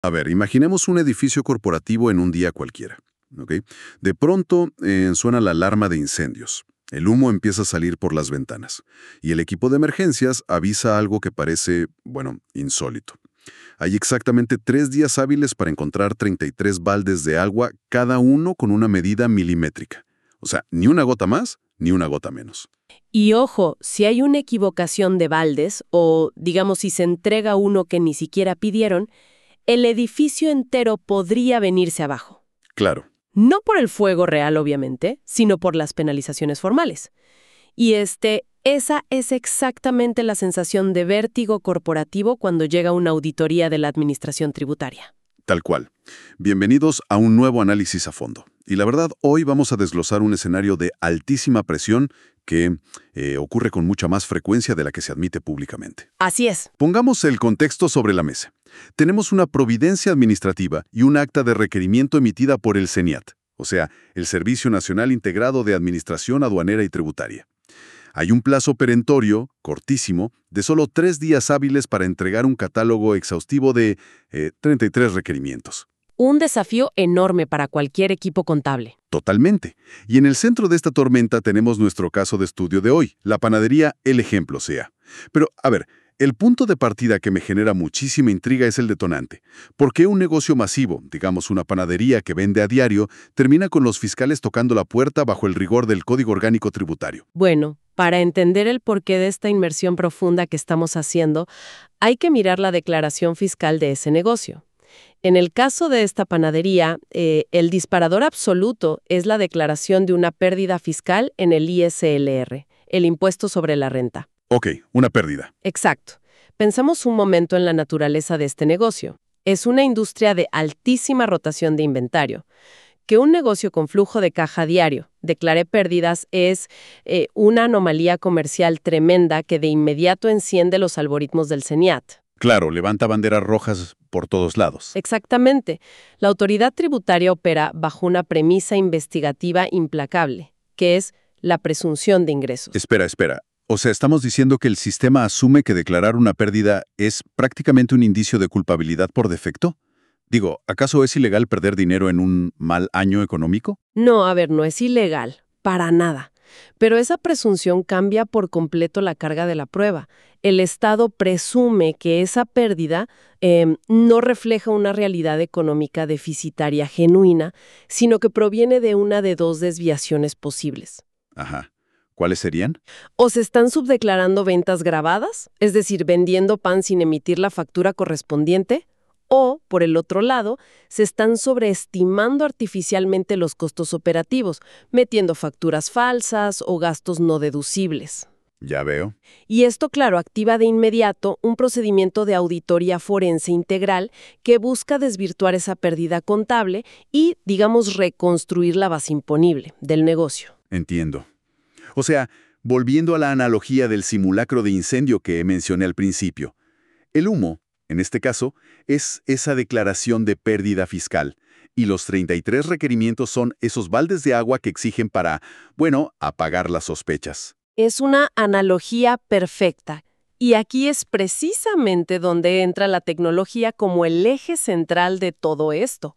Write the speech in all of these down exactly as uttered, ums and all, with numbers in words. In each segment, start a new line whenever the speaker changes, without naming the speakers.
A ver, imaginemos un edificio corporativo en un día cualquiera, ¿ok? De pronto eh, suena la alarma de incendios. El humo empieza a salir por las ventanas y el equipo de emergencias avisa algo que parece, bueno, insólito. Hay exactamente tres días hábiles para encontrar treinta y tres baldes de agua, cada uno con una medida milimétrica. O sea, ni una gota más, ni una gota menos.
Y ojo, si hay una equivocación de baldes, o digamos si se entrega uno que ni siquiera pidieron, el edificio entero podría venirse abajo.
Claro.
No por el fuego real, obviamente, sino por las penalizaciones formales. Y este, esa es exactamente la sensación de vértigo corporativo cuando llega una auditoría de la Administración Tributaria.
Tal cual. Bienvenidos a un nuevo análisis a fondo. Y la verdad, hoy vamos a desglosar un escenario de altísima presión que eh, ocurre con mucha más frecuencia de la que se admite públicamente.
Así es.
Pongamos el contexto sobre la mesa. Tenemos una providencia administrativa y un acta de requerimiento emitida por el CENIAT, o sea, el Servicio Nacional Integrado de Administración Aduanera y Tributaria. Hay un plazo perentorio, cortísimo, de solo tres días hábiles para entregar un catálogo exhaustivo de eh, treinta y tres requerimientos.
Un desafío enorme para cualquier equipo contable.
Totalmente. Y en el centro de esta tormenta tenemos nuestro caso de estudio de hoy, la panadería El Ejemplo sea. Pero, a ver, el punto de partida que me genera muchísima intriga es el detonante. ¿Por qué un negocio masivo, digamos una panadería que vende a diario, termina con los fiscales tocando la puerta bajo el rigor del Código Orgánico Tributario?
Bueno, para entender el porqué de esta inmersión profunda que estamos haciendo, hay que mirar la declaración fiscal de ese negocio. En el caso de esta panadería, eh, el disparador absoluto es la declaración de una pérdida fiscal en el I S L R, el impuesto sobre la renta.
Ok, una pérdida.
Exacto. Pensamos un momento en la naturaleza de este negocio. Es una industria de altísima rotación de inventario. Que un negocio con flujo de caja diario declare pérdidas es eh, una anomalía comercial tremenda que de inmediato enciende los algoritmos del CENIAT.
Claro, levanta banderas rojas por todos lados.
Exactamente. La autoridad tributaria opera bajo una premisa investigativa implacable, que es la presunción de ingresos.
Espera, espera. O sea, ¿estamos diciendo que el sistema asume que declarar una pérdida es prácticamente un indicio de culpabilidad por defecto? Digo, ¿acaso es ilegal perder dinero en un mal año económico?
No, a ver, no es ilegal, para nada. Pero esa presunción cambia por completo la carga de la prueba. El Estado presume que esa pérdida eh, no refleja una realidad económica deficitaria genuina, sino que proviene de una de dos desviaciones posibles.
Ajá. ¿Cuáles serían?
O se están subdeclarando ventas gravadas, es decir, vendiendo pan sin emitir la factura correspondiente, o, por el otro lado, se están sobreestimando artificialmente los costos operativos, metiendo facturas falsas o gastos no deducibles.
Ya veo.
Y esto, claro, activa de inmediato un procedimiento de auditoría forense integral que busca desvirtuar esa pérdida contable y, digamos, reconstruir la base imponible del negocio.
Entiendo. O sea, volviendo a la analogía del simulacro de incendio que mencioné al principio, el humo, en este caso, es esa declaración de pérdida fiscal, y los treinta y tres requerimientos son esos baldes de agua que exigen para, bueno, apagar las sospechas.
Es una analogía perfecta, y aquí es precisamente donde entra la tecnología como el eje central de todo esto.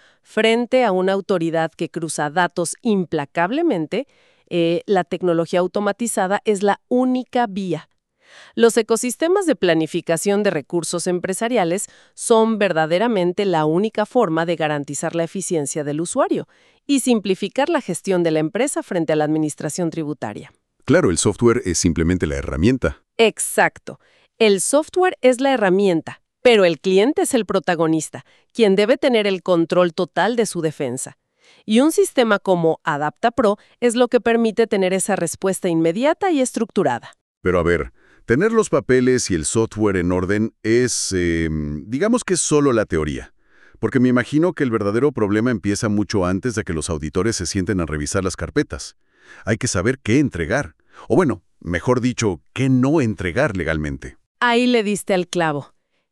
Frente a una autoridad que cruza datos implacablemente, eh, la tecnología automatizada es la única vía. Los ecosistemas de planificación de recursos empresariales son verdaderamente la única forma de garantizar la eficiencia del usuario y simplificar la gestión de la empresa frente a la administración tributaria.
Claro, el software es simplemente la herramienta.
Exacto. El software es la herramienta, pero el cliente es el protagonista, quien debe tener el control total de su defensa. Y un sistema como AdaptaPro es lo que permite tener esa respuesta inmediata y estructurada.
Pero a ver, tener los papeles y el software en orden es, eh, digamos que es solo la teoría. Porque me imagino que el verdadero problema empieza mucho antes de que los auditores se sienten a revisar las carpetas. Hay que saber qué entregar. O bueno, mejor dicho, qué no entregar legalmente.
Ahí le diste al clavo.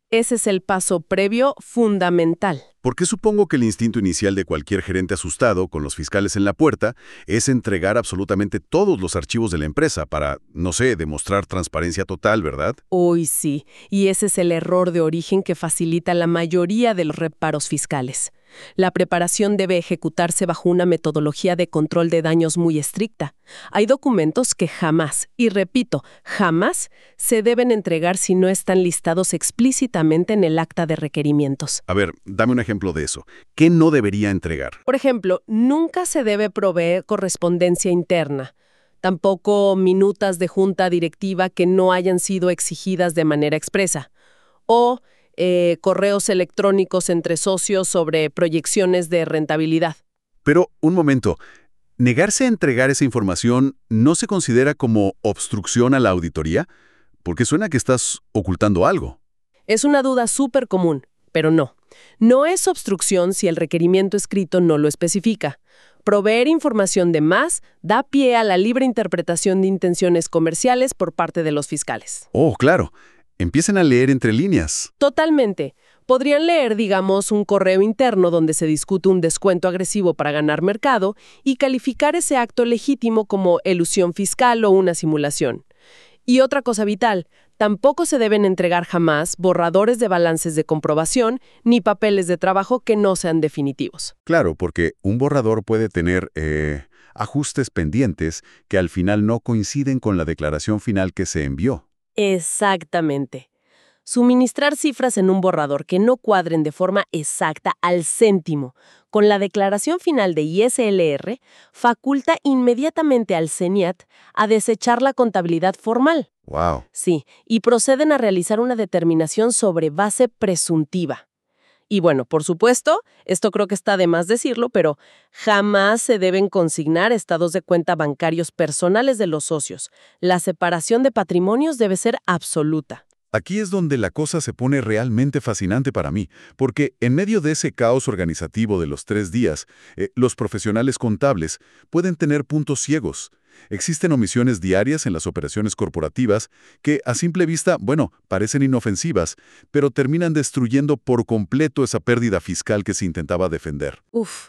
Ese es el paso previo fundamental.
Porque supongo que el instinto inicial de cualquier gerente asustado, con los fiscales en la puerta, es entregar absolutamente todos los archivos de la empresa para, no sé, demostrar transparencia total, ¿verdad?
Hoy sí, y ese es el error de origen que facilita la mayoría de los reparos fiscales. La preparación debe ejecutarse bajo una metodología de control de daños muy estricta. Hay documentos que jamás, y repito, jamás, se deben entregar si no están listados explícitamente en el acta de requerimientos.
A ver, dame un ejemplo de eso. ¿Qué no debería entregar?
Por ejemplo, nunca se debe proveer correspondencia interna. Tampoco minutas de junta directiva que no hayan sido exigidas de manera expresa. O eh, correos electrónicos entre socios sobre proyecciones de rentabilidad.
Pero, un momento, ¿negarse a entregar esa información no se considera como obstrucción a la auditoría? Porque suena que estás ocultando algo.
Es una duda súper común, pero no. No es obstrucción si el requerimiento escrito no lo especifica. Proveer información de más da pie a la libre interpretación de intenciones comerciales por parte de los fiscales.
Oh, claro. Empiecen a leer entre líneas.
Totalmente. Podrían leer, digamos, un correo interno donde se discute un descuento agresivo para ganar mercado y calificar ese acto legítimo como elusión fiscal o una simulación. Y otra cosa vital, tampoco se deben entregar jamás borradores de balances de comprobación ni papeles de trabajo que no sean definitivos.
Claro, porque un borrador puede tener eh, ajustes pendientes que al final no coinciden con la declaración final que se envió.
Exactamente. Suministrar cifras en un borrador que no cuadren de forma exacta al céntimo con la declaración final de I S L R faculta inmediatamente al CENIAT a desechar la contabilidad formal.
Wow.
Sí, y proceden a realizar una determinación sobre base presuntiva. Y bueno, por supuesto, esto creo que está de más decirlo, pero jamás se deben consignar estados de cuenta bancarios personales de los socios. La separación de patrimonios debe ser absoluta.
Aquí es donde la cosa se pone realmente fascinante para mí, porque en medio de ese caos organizativo de los tres días, eh, los profesionales contables pueden tener puntos ciegos. Existen omisiones diarias en las operaciones corporativas que, a simple vista, bueno, parecen inofensivas, pero terminan destruyendo por completo esa pérdida fiscal que se intentaba defender.
Uf,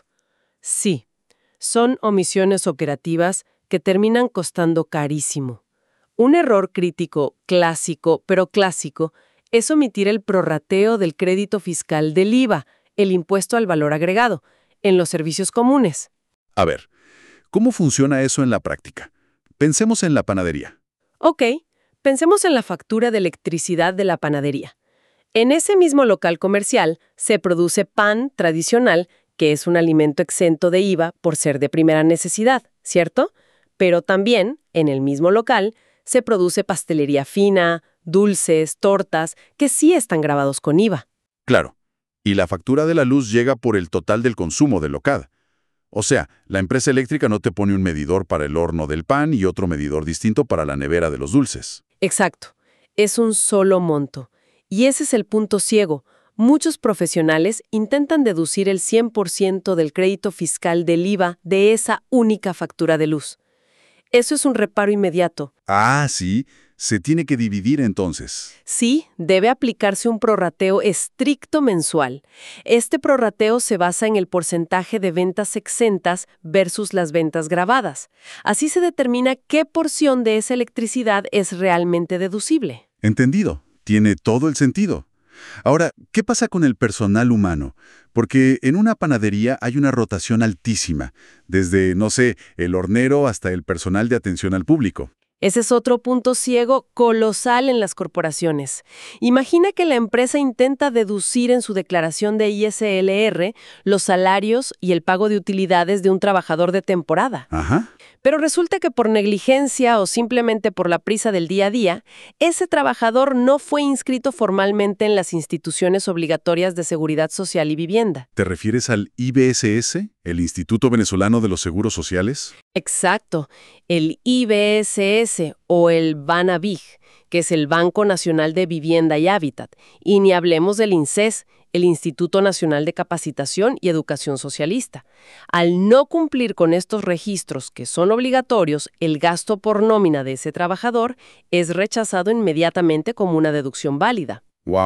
sí. Son omisiones operativas que terminan costando carísimo. Un error crítico, clásico, pero clásico, es omitir el prorrateo del crédito fiscal del I V A, el impuesto al valor agregado, en los servicios comunes.
A ver, ¿cómo funciona eso en la práctica? Pensemos en la panadería.
Ok, pensemos en la factura de electricidad de la panadería. En ese mismo local comercial se produce pan tradicional, que es un alimento exento de I V A por ser de primera necesidad, ¿cierto? Pero también, en el mismo local, se produce pastelería fina, dulces, tortas, que sí están grabados con I V A.
Claro, y la factura de la luz llega por el total del consumo del local. O sea, la empresa eléctrica no te pone un medidor para el horno del pan y otro medidor distinto para la nevera de los dulces.
Exacto. Es un solo monto. Y ese es el punto ciego. Muchos profesionales intentan deducir el cien por ciento del crédito fiscal del I V A de esa única factura de luz. Eso es un reparo inmediato.
Ah, sí. Se tiene que dividir entonces.
Sí, debe aplicarse un prorrateo estricto mensual. Este prorrateo se basa en el porcentaje de ventas exentas versus las ventas gravadas. Así se determina qué porción de esa electricidad es realmente deducible.
Entendido. Tiene todo el sentido. Ahora, ¿qué pasa con el personal humano? Porque en una panadería hay una rotación altísima, desde, no sé, el hornero hasta el personal de atención al público.
Ese es otro punto ciego colosal en las corporaciones. Imagina que la empresa intenta deducir en su declaración de I S L R los salarios y el pago de utilidades de un trabajador de temporada.
Ajá.
Pero resulta que por negligencia o simplemente por la prisa del día a día, ese trabajador no fue inscrito formalmente en las instituciones obligatorias de seguridad social y vivienda.
¿Te refieres al I B S S, el Instituto Venezolano de los Seguros Sociales?
Exacto, el I B S S o el BANAVIG, que es el Banco Nacional de Vivienda y Hábitat, y ni hablemos del INSES, el Instituto Nacional de Capacitación y Educación Socialista. Al no cumplir con estos registros que son obligatorios, el gasto por nómina de ese trabajador es rechazado inmediatamente como una deducción válida.
Wow,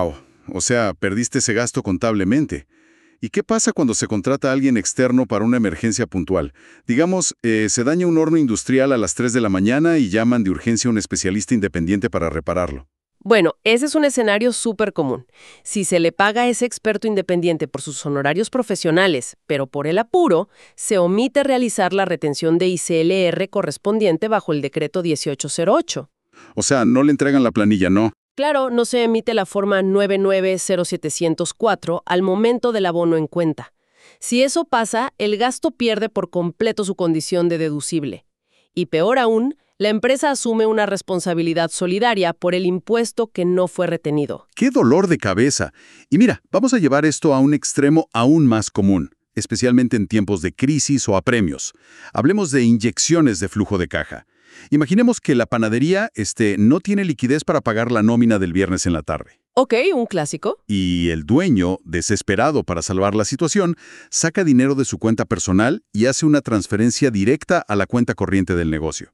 o sea, perdiste ese gasto contablemente. ¿Y qué pasa cuando se contrata a alguien externo para una emergencia puntual? Digamos, eh, se daña un horno industrial a las tres de la mañana y llaman de urgencia a un especialista independiente para repararlo.
Bueno, ese es un escenario súper común. Si se le paga a ese experto independiente por sus honorarios profesionales, pero por el apuro, se omite realizar la retención de I C L R correspondiente bajo el decreto dieciocho cero ocho.
O sea, no le entregan la planilla, no.
Claro, no se emite la forma nueve nueve cero siete cero cuatro al momento del abono en cuenta. Si eso pasa, el gasto pierde por completo su condición de deducible. Y peor aún, la empresa asume una responsabilidad solidaria por el impuesto que no fue retenido.
¡Qué dolor de cabeza! Y mira, vamos a llevar esto a un extremo aún más común, especialmente en tiempos de crisis o apremios. Hablemos de inyecciones de flujo de caja. Imaginemos que la panadería este, no tiene liquidez para pagar la nómina del viernes en la tarde.
Ok, un clásico.
Y el dueño, desesperado para salvar la situación, saca dinero de su cuenta personal y hace una transferencia directa a la cuenta corriente del negocio.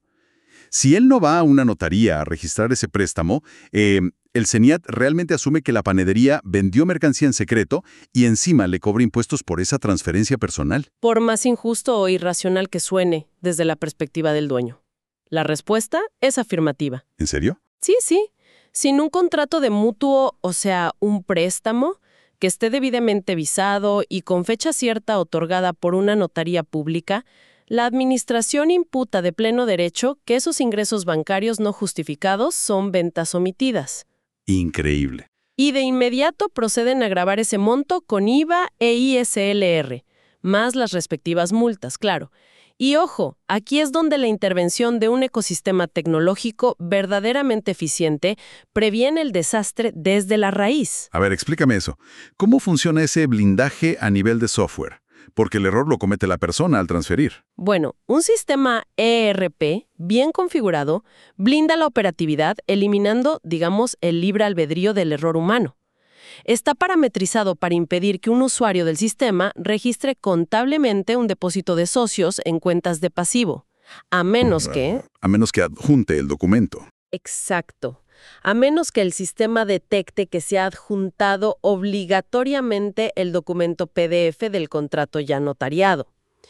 Si él no va a una notaría a registrar ese préstamo, eh, el CENIAT realmente asume que la panadería vendió mercancía en secreto y encima le cobra impuestos por esa transferencia personal.
Por más injusto o irracional que suene desde la perspectiva del dueño. La respuesta es afirmativa.
¿En serio?
Sí, sí. Sin un contrato de mutuo, o sea, un préstamo, que esté debidamente visado y con fecha cierta otorgada por una notaría pública, la administración imputa de pleno derecho que esos ingresos bancarios no justificados son ventas omitidas.
Increíble.
Y de inmediato proceden a gravar ese monto con I V A e I S L R, más las respectivas multas, claro. Y ojo, aquí es donde la intervención de un ecosistema tecnológico verdaderamente eficiente previene el desastre desde la raíz.
A ver, explícame eso. ¿Cómo funciona ese blindaje a nivel de software? Porque el error lo comete la persona al transferir.
Bueno, un sistema E R P bien configurado blinda la operatividad eliminando, digamos, el libre albedrío del error humano. Está parametrizado para impedir que un usuario del sistema registre contablemente un depósito de socios en cuentas de pasivo, a menos que...
A menos que adjunte el documento.
Exacto. A menos que el sistema detecte que se ha adjuntado obligatoriamente el documento P D F del contrato ya notariado.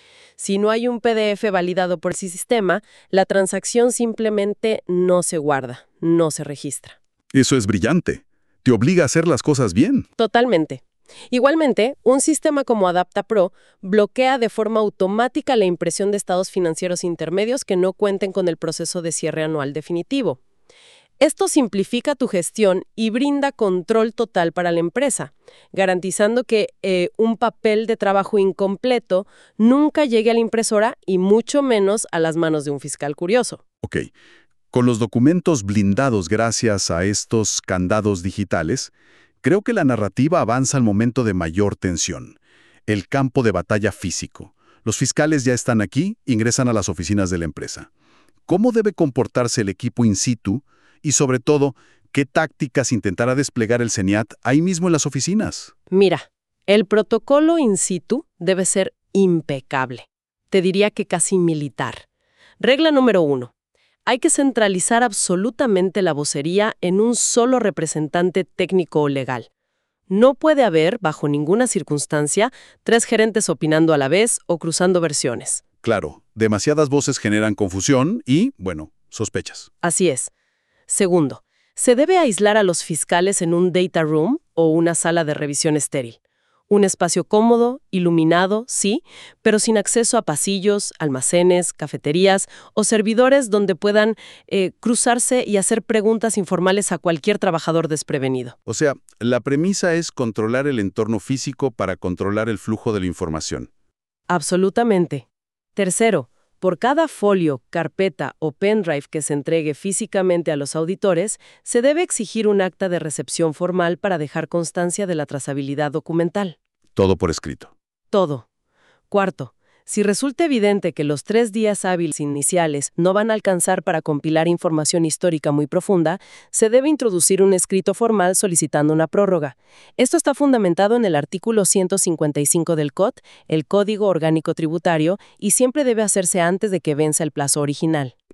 Si no hay un P D F validado por ese sistema, la transacción simplemente no se guarda, no se registra.
Eso es brillante. Te obliga a hacer las cosas bien.
Totalmente. Igualmente, un sistema como AdaptaPro bloquea de forma automática la impresión de estados financieros intermedios que no cuenten con el proceso de cierre anual definitivo. Esto simplifica tu gestión y brinda control total para la empresa, garantizando que eh, un papel de trabajo incompleto nunca llegue a la impresora y mucho menos a las manos de un fiscal curioso.
Ok. Con los documentos blindados gracias a estos candados digitales, creo que la narrativa avanza al momento de mayor tensión, el campo de batalla físico. Los fiscales ya están aquí, ingresan a las oficinas de la empresa. ¿Cómo debe comportarse el equipo in situ? Y sobre todo, ¿qué tácticas intentará desplegar el CENIAT ahí mismo en las oficinas?
Mira, el protocolo in situ debe ser impecable. Te diría que casi militar. Regla número uno. Hay que centralizar absolutamente la vocería en un solo representante técnico o legal. No puede haber, bajo ninguna circunstancia, tres gerentes opinando a la vez o cruzando versiones.
Claro, demasiadas voces generan confusión y, bueno, sospechas.
Así es. Segundo, se debe aislar a los fiscales en un data room o una sala de revisión estéril. Un espacio cómodo, iluminado, sí, pero sin acceso a pasillos, almacenes, cafeterías o servidores donde puedan eh, cruzarse y hacer preguntas informales a cualquier trabajador desprevenido.
O sea, la premisa es controlar el entorno físico para controlar el flujo de la información.
Absolutamente. Tercero, por cada folio, carpeta o pendrive que se entregue físicamente a los auditores, se debe exigir un acta de recepción formal para dejar constancia de la trazabilidad documental.
Todo por escrito.
Todo. Cuarto, si resulta evidente que los tres días hábiles iniciales no van a alcanzar para compilar información histórica muy profunda, se debe introducir un escrito formal solicitando una prórroga. Esto está fundamentado en el artículo ciento cincuenta y cinco del C O T, el Código Orgánico Tributario, y siempre debe hacerse antes de que venza el plazo original.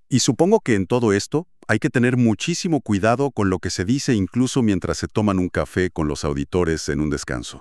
Y supongo que en todo esto hay que tener muchísimo cuidado con lo que se dice incluso mientras se toman un café con los auditores en un descanso.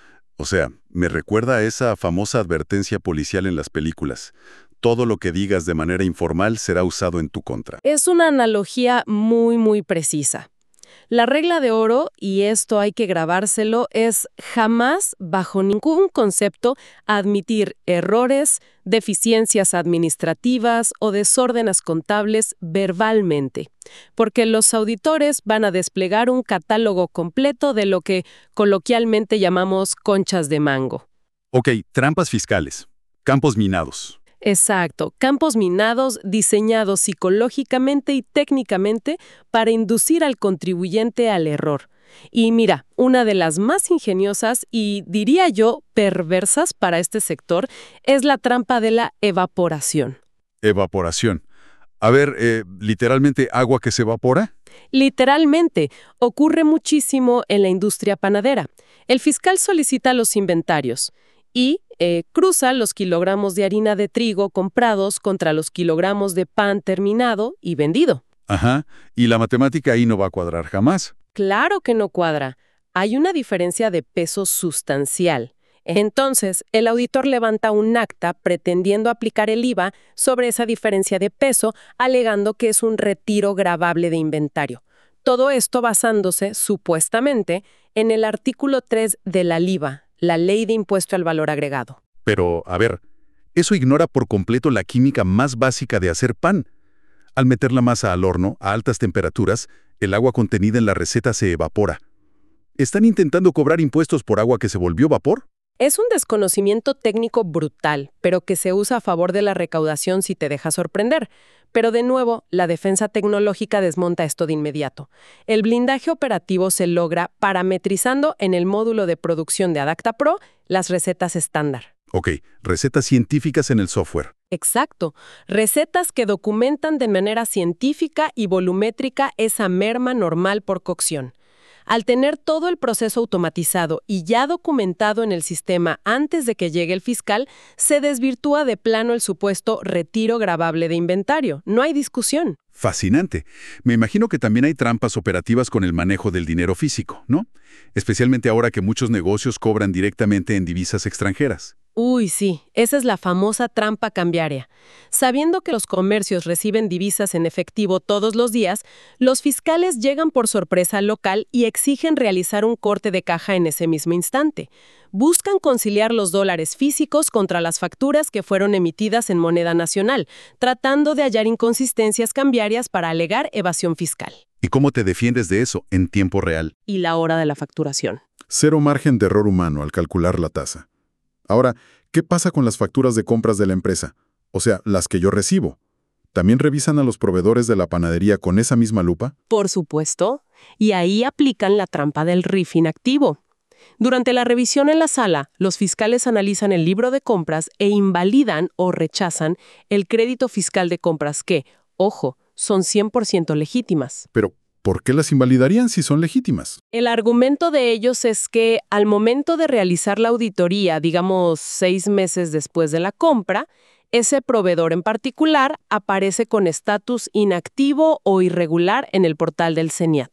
O sea, me recuerda a esa famosa advertencia policial en las películas. Todo lo que digas de manera informal será usado en tu contra.
Es una analogía muy, muy precisa. La regla de oro, y esto hay que grabárselo, es jamás, bajo ningún concepto, admitir errores, deficiencias administrativas o desórdenes contables verbalmente, porque los auditores van a desplegar un catálogo completo de lo que coloquialmente llamamos conchas de mango.
Ok, trampas fiscales, campos minados.
Exacto, campos minados diseñados psicológicamente y técnicamente para inducir al contribuyente al error. Y mira, una de las más ingeniosas y, diría yo, perversas para este sector es la trampa de la evaporación.
Evaporación. A ver, eh, ¿literalmente agua que se evapora?
Literalmente, ocurre muchísimo en la industria panadera. El fiscal solicita los inventarios y eh, cruza los kilogramos de harina de trigo comprados contra los kilogramos de pan terminado y vendido.
Ajá, y la matemática ahí no va a cuadrar jamás.
Claro que no cuadra. Hay una diferencia de peso sustancial. Entonces, el auditor levanta un acta pretendiendo aplicar el I V A sobre esa diferencia de peso, alegando que es un retiro gravable de inventario. Todo esto basándose, supuestamente, en el artículo tres de la L I V A, la Ley de Impuesto al Valor Agregado.
Pero, a ver, eso ignora por completo la química más básica de hacer pan. Al meter la masa al horno, a altas temperaturas, el agua contenida en la receta se evapora. ¿Están intentando cobrar impuestos por agua que se volvió vapor?
Es un desconocimiento técnico brutal, pero que se usa a favor de la recaudación si te deja sorprender. Pero de nuevo, la defensa tecnológica desmonta esto de inmediato. El blindaje operativo se logra parametrizando en el módulo de producción de AdaptaPro las recetas estándar.
Ok, recetas científicas en el software.
Exacto. Recetas que documentan de manera científica y volumétrica esa merma normal por cocción. Al tener todo el proceso automatizado y ya documentado en el sistema antes de que llegue el fiscal, se desvirtúa de plano el supuesto retiro gravable de inventario. No hay discusión.
Fascinante. Me imagino que también hay trampas operativas con el manejo del dinero físico, ¿no? Especialmente ahora que muchos negocios cobran directamente en divisas extranjeras.
Uy, sí, esa es la famosa trampa cambiaria. Sabiendo que los comercios reciben divisas en efectivo todos los días, los fiscales llegan por sorpresa al local y exigen realizar un corte de caja en ese mismo instante. Buscan conciliar los dólares físicos contra las facturas que fueron emitidas en moneda nacional, tratando de hallar inconsistencias cambiarias para alegar evasión fiscal.
¿Y cómo te defiendes de eso en tiempo real?
Y la hora de la facturación.
Cero margen de error humano al calcular la tasa. Ahora, ¿qué pasa con las facturas de compras de la empresa? O sea, las que yo recibo. ¿También revisan a los proveedores de la panadería con esa misma lupa?
Por supuesto. Y ahí aplican la trampa del R I F inactivo. Durante la revisión en la sala, los fiscales analizan el libro de compras e invalidan o rechazan el crédito fiscal de compras que, ojo, son cien por ciento legítimas.
Pero, ¿por qué las invalidarían si son legítimas?
El argumento de ellos es que al momento de realizar la auditoría, digamos seis meses después de la compra, ese proveedor en particular aparece con estatus inactivo o irregular en el portal del CENIAT.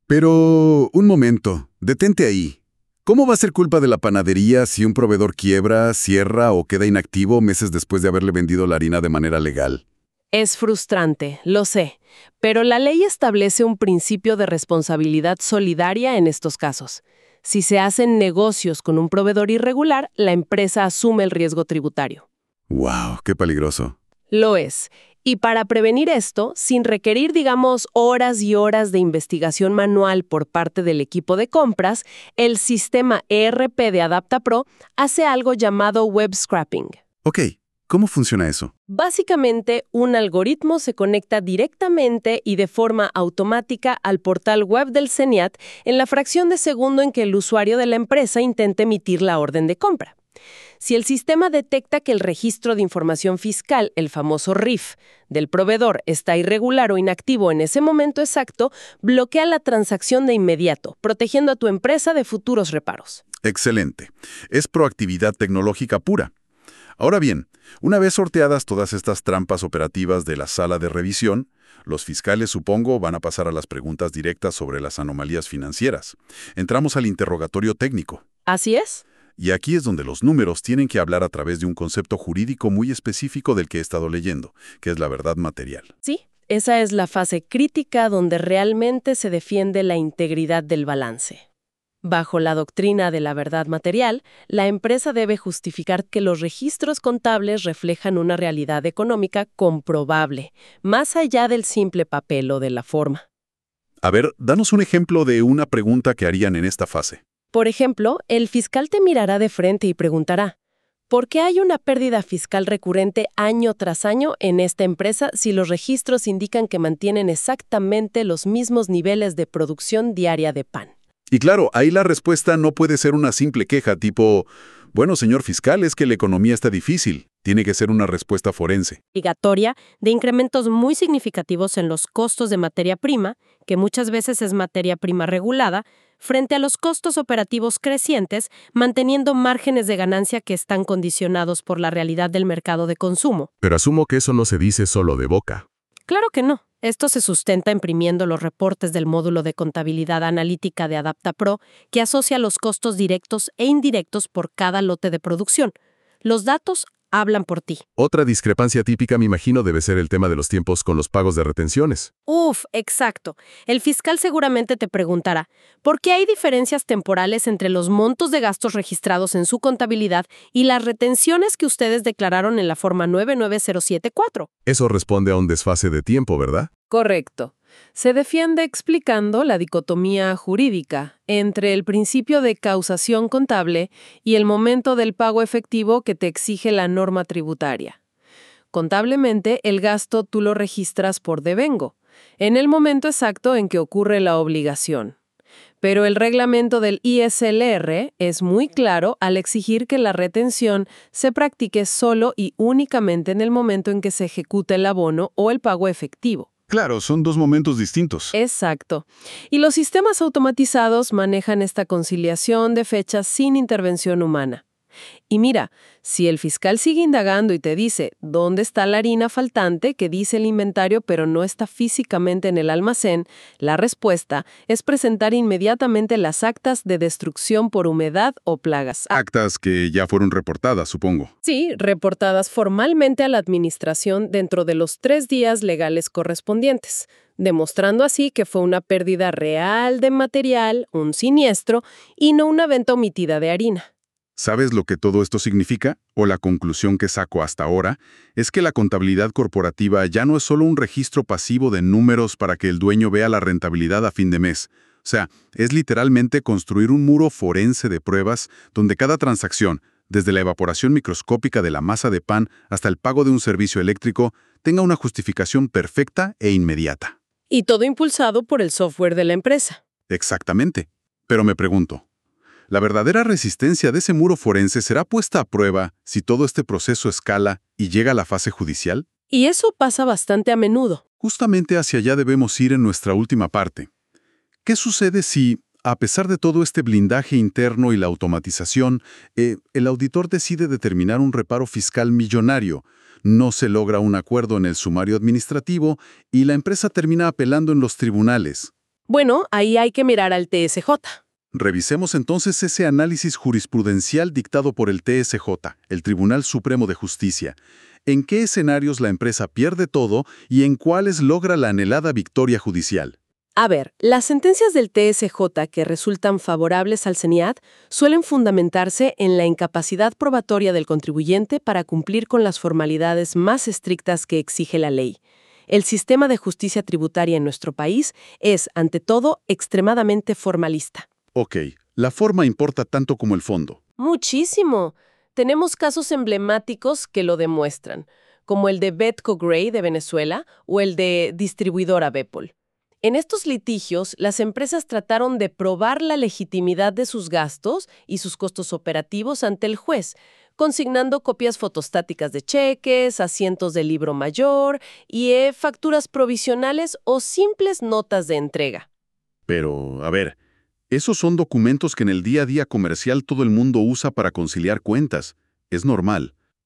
Pero, un momento, detente ahí. ¿Cómo va a ser culpa de la panadería si un proveedor quiebra, cierra o queda inactivo meses después de haberle vendido la harina de manera legal?
Es frustrante, lo sé, pero la ley establece un principio de responsabilidad solidaria en estos casos. Si se hacen negocios con un proveedor irregular, la empresa asume el riesgo tributario.
¡Wow! ¡Qué peligroso!
Lo es. Y para prevenir esto, sin requerir, digamos, horas y horas de investigación manual por parte del equipo de compras, el sistema E R P de AdaptaPro hace algo llamado web scraping.
Ok, ¿cómo funciona eso?
Básicamente, un algoritmo se conecta directamente y de forma automática al portal web del CENIAT en la fracción de segundo en que el usuario de la empresa intente emitir la orden de compra. Si el sistema detecta que el registro de información fiscal, el famoso R I F, del proveedor está irregular o inactivo en ese momento exacto, bloquea la transacción de inmediato, protegiendo a tu empresa de futuros reparos.
Excelente. Es proactividad tecnológica pura. Ahora bien, una vez sorteadas todas estas trampas operativas de la sala de revisión, los fiscales, supongo, van a pasar a las preguntas directas sobre las anomalías financieras. Entramos al interrogatorio técnico.
Así es.
Y aquí es donde los números tienen que hablar a través de un concepto jurídico muy específico del que he estado leyendo, que es la verdad material.
Sí, esa es la fase crítica donde realmente se defiende la integridad del balance. Bajo la doctrina de la verdad material, la empresa debe justificar que los registros contables reflejan una realidad económica comprobable, más allá del simple papel o de la forma.
A ver, danos un ejemplo de una pregunta que harían en esta fase.
Por ejemplo, el fiscal te mirará de frente y preguntará, ¿por qué hay una pérdida fiscal recurrente año tras año en esta empresa si los registros indican que mantienen exactamente los mismos niveles de producción diaria de pan?
Y claro, ahí la respuesta no puede ser una simple queja tipo, bueno, señor fiscal, es que la economía está difícil. Tiene que ser una respuesta forense.
Obligatoria de incrementos muy significativos en los costos de materia prima, que muchas veces es materia prima regulada, frente a los costos operativos crecientes, manteniendo márgenes de ganancia que están condicionados por la realidad del mercado de consumo.
Pero asumo que eso no se dice solo de boca.
Claro que no. Esto se sustenta imprimiendo los reportes del módulo de contabilidad analítica de AdaptaPro, que asocia los costos directos e indirectos por cada lote de producción. Los datos hablan por ti.
Otra discrepancia típica, me imagino, debe ser el tema de los tiempos con los pagos de retenciones.
Uf, exacto. El fiscal seguramente te preguntará, ¿por qué hay diferencias temporales entre los montos de gastos registrados en su contabilidad y las retenciones que ustedes declararon en la forma nueve nueve cero siete cuatro?
Eso responde a un desfase de tiempo, ¿verdad?
Correcto. Se defiende explicando la dicotomía jurídica entre el principio de causación contable y el momento del pago efectivo que te exige la norma tributaria. Contablemente, el gasto tú lo registras por devengo, en el momento exacto en que ocurre la obligación. Pero el reglamento del I S L R es muy claro al exigir que la retención se practique solo y únicamente en el momento en que se ejecuta el abono o el pago efectivo.
Claro, son dos momentos distintos.
Exacto. Y los sistemas automatizados manejan esta conciliación de fechas sin intervención humana. Y mira, si el fiscal sigue indagando y te dice dónde está la harina faltante que dice el inventario pero no está físicamente en el almacén, la respuesta es presentar inmediatamente las actas de destrucción por humedad o plagas.
Actas que ya fueron reportadas, supongo.
Sí, reportadas formalmente a la administración dentro de los tres días legales correspondientes, demostrando así que fue una pérdida real de material, un siniestro, y no una venta omitida de harina.
¿Sabes lo que todo esto significa? O la conclusión que saco hasta ahora es que la contabilidad corporativa ya no es solo un registro pasivo de números para que el dueño vea la rentabilidad a fin de mes. O sea, es literalmente construir un muro forense de pruebas donde cada transacción, desde la evaporación microscópica de la masa de pan hasta el pago de un servicio eléctrico, tenga una justificación perfecta e inmediata.
Y todo impulsado por el software de la empresa.
Exactamente. Pero me pregunto, ¿la verdadera resistencia de ese muro forense será puesta a prueba si todo este proceso escala y llega a la fase judicial?
Y eso pasa bastante a menudo.
Justamente hacia allá debemos ir en nuestra última parte. ¿Qué sucede si, a pesar de todo este blindaje interno y la automatización, eh, el auditor decide determinar un reparo fiscal millonario, no se logra un acuerdo en el sumario administrativo y la empresa termina apelando en los tribunales?
Bueno, ahí hay que mirar al T S J.
Revisemos entonces ese análisis jurisprudencial dictado por el T S J, el Tribunal Supremo de Justicia. ¿En qué escenarios la empresa pierde todo y en cuáles logra la anhelada victoria judicial?
A ver, las sentencias del T S J que resultan favorables al CENIAT suelen fundamentarse en la incapacidad probatoria del contribuyente para cumplir con las formalidades más estrictas que exige la ley. El sistema de justicia tributaria en nuestro país es, ante todo, extremadamente formalista.
Ok, la forma importa tanto como el fondo.
Muchísimo. Tenemos casos emblemáticos que lo demuestran, como el de Betco Gray de Venezuela o el de distribuidora Bepol. En estos litigios, las empresas trataron de probar la legitimidad de sus gastos y sus costos operativos ante el juez, consignando copias fotostáticas de cheques, asientos de libro mayor y eh, facturas provisionales o simples notas de entrega.
Pero, a ver, esos son documentos que en el día a día comercial todo el mundo usa para conciliar cuentas. Es normal.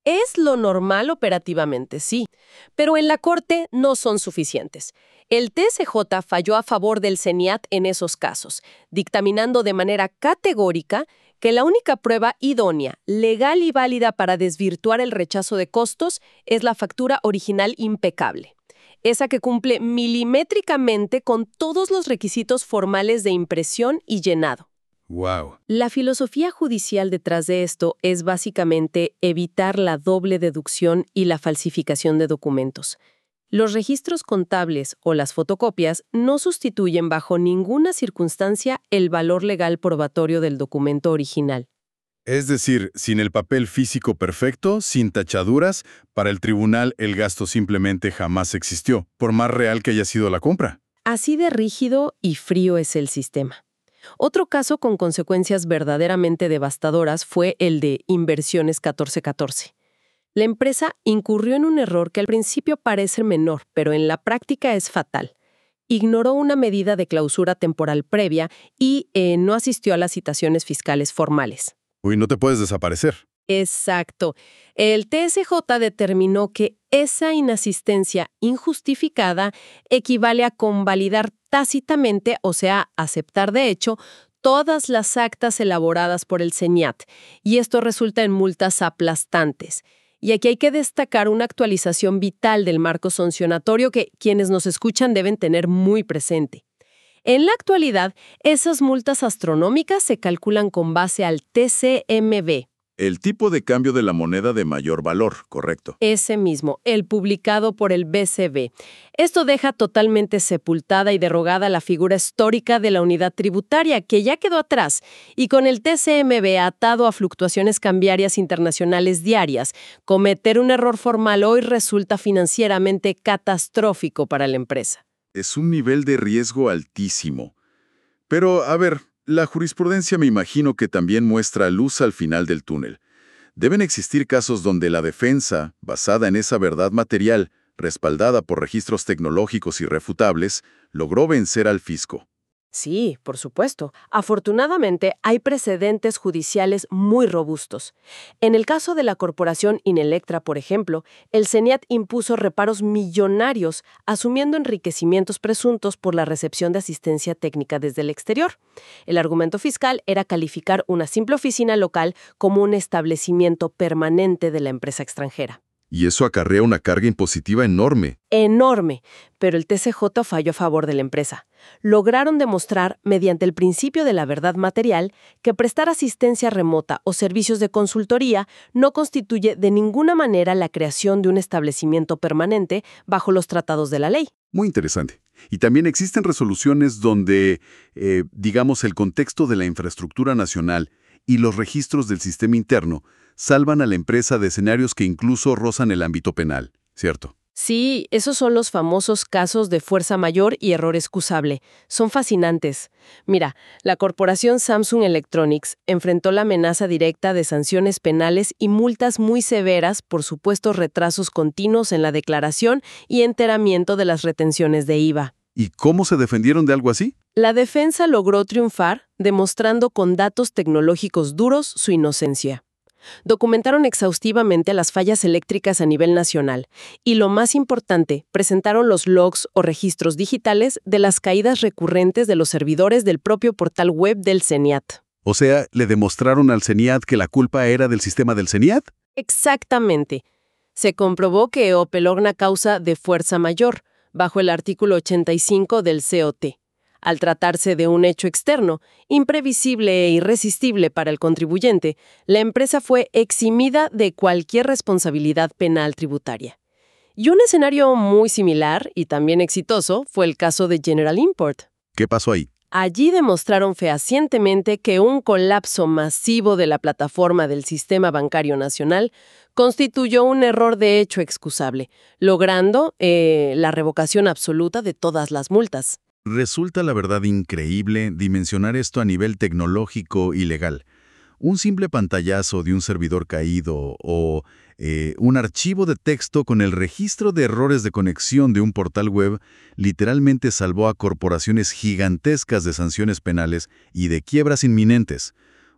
Es lo normal operativamente, sí, pero en la Corte no son suficientes. El T S J falló a favor del CENIAT en esos casos, dictaminando de manera categórica que la única prueba idónea, legal y válida para desvirtuar el rechazo de costos es la factura original impecable, esa que cumple milimétricamente con todos los requisitos formales de impresión y llenado.
Wow.
La filosofía judicial detrás de esto es básicamente evitar la doble deducción y la falsificación de documentos. Los registros contables o las fotocopias no sustituyen bajo ninguna circunstancia el valor legal probatorio del documento original.
Es decir, sin el papel físico perfecto, sin tachaduras, para el tribunal el gasto simplemente jamás existió, por más real que haya sido la compra.
Así de rígido y frío es el sistema. Otro caso con consecuencias verdaderamente devastadoras fue el de Inversiones catorce catorce. La empresa incurrió en un error que al principio parece menor, pero en la práctica es fatal. Ignoró una medida de clausura temporal previa y eh, no asistió a las citaciones fiscales formales.
Uy, no te puedes desaparecer.
Exacto. El T S J determinó que esa inasistencia injustificada equivale a convalidar tácitamente, o sea, aceptar de hecho, todas las actas elaboradas por el CENIAT, y esto resulta en multas aplastantes. Y aquí hay que destacar una actualización vital del marco sancionatorio que quienes nos escuchan deben tener muy presente. En la actualidad, esas multas astronómicas se calculan con base al T C M B.
El tipo de cambio de la moneda de mayor valor, correcto.
Ese mismo, el publicado por el B C B. Esto deja totalmente sepultada y derogada la figura histórica de la unidad tributaria, que ya quedó atrás, y con el T C M B atado a fluctuaciones cambiarias internacionales diarias, cometer un error formal hoy resulta financieramente catastrófico para la empresa.
Es un nivel de riesgo altísimo. Pero, a ver, la jurisprudencia me imagino que también muestra luz al final del túnel. Deben existir casos donde la defensa, basada en esa verdad material, respaldada por registros tecnológicos irrefutables, logró vencer al fisco.
Sí, por supuesto. Afortunadamente, hay precedentes judiciales muy robustos. En el caso de la corporación Inelectra, por ejemplo, el CENIAT impuso reparos millonarios, asumiendo enriquecimientos presuntos por la recepción de asistencia técnica desde el exterior. El argumento fiscal era calificar una simple oficina local como un establecimiento permanente de la empresa extranjera.
Y eso acarrea una carga impositiva enorme.
Enorme, pero el T C J falló a favor de la empresa. Lograron demostrar, mediante el principio de la verdad material, que prestar asistencia remota o servicios de consultoría no constituye de ninguna manera la creación de un establecimiento permanente bajo los tratados de la ley.
Muy interesante. Y también existen resoluciones donde, eh, digamos, el contexto de la infraestructura nacional y los registros del sistema interno salvan a la empresa de escenarios que incluso rozan el ámbito penal, ¿cierto?
Sí, esos son los famosos casos de fuerza mayor y error excusable. Son fascinantes. Mira, la corporación Samsung Electronics enfrentó la amenaza directa de sanciones penales y multas muy severas por supuestos retrasos continuos en la declaración y enteramiento de las retenciones de I V A.
¿Y cómo se defendieron de algo así?
La defensa logró triunfar, demostrando con datos tecnológicos duros su inocencia. Documentaron exhaustivamente las fallas eléctricas a nivel nacional y, lo más importante, presentaron los logs o registros digitales de las caídas recurrentes de los servidores del propio portal web del CENIAT.
O sea, ¿le demostraron al CENIAT que la culpa era del sistema del CENIAT?
Exactamente. Se comprobó que operó una causa de fuerza mayor, bajo el artículo ochenta y cinco del C O T. Al tratarse de un hecho externo, imprevisible e irresistible para el contribuyente, la empresa fue eximida de cualquier responsabilidad penal tributaria. Y un escenario muy similar, y también exitoso, fue el caso de General Import.
¿Qué pasó ahí?
Allí demostraron fehacientemente que un colapso masivo de la plataforma del sistema bancario nacional constituyó un error de hecho excusable, logrando eh, la revocación absoluta de todas las multas.
Resulta la verdad increíble dimensionar esto a nivel tecnológico y legal. Un simple pantallazo de un servidor caído o eh, un archivo de texto con el registro de errores de conexión de un portal web literalmente salvó a corporaciones gigantescas de sanciones penales y de quiebras inminentes.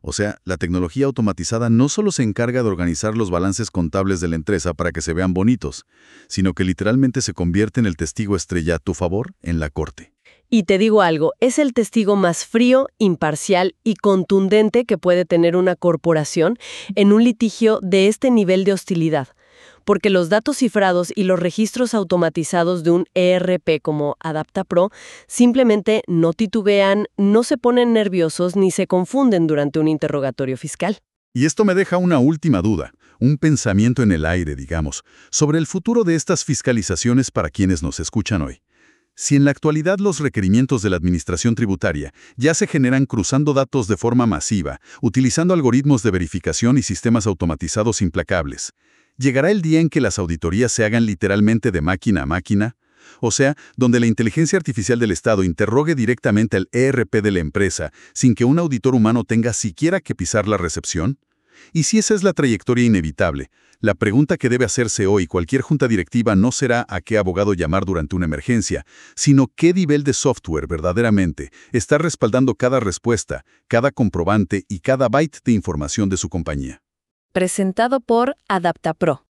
O sea, la tecnología automatizada no solo se encarga de organizar los balances contables de la empresa para que se vean bonitos, sino que literalmente se convierte en el testigo estrella a tu favor en la corte.
Y te digo algo, es el testigo más frío, imparcial y contundente que puede tener una corporación en un litigio de este nivel de hostilidad. Porque los datos cifrados y los registros automatizados de un E R P como AdaptaPro simplemente no titubean, no se ponen nerviosos ni se confunden durante un interrogatorio fiscal.
Y esto me deja una última duda, un pensamiento en el aire, digamos, sobre el futuro de estas fiscalizaciones para quienes nos escuchan hoy. Si en la actualidad los requerimientos de la administración tributaria ya se generan cruzando datos de forma masiva, utilizando algoritmos de verificación y sistemas automatizados implacables, ¿llegará el día en que las auditorías se hagan literalmente de máquina a máquina? O sea, donde la inteligencia artificial del Estado interrogue directamente al E R P de la empresa sin que un auditor humano tenga siquiera que pisar la recepción. Y si esa es la trayectoria inevitable, la pregunta que debe hacerse hoy cualquier junta directiva no será a qué abogado llamar durante una emergencia, sino qué nivel de software verdaderamente está respaldando cada respuesta, cada comprobante y cada byte de información de su compañía.
Presentado por AdaptaPro.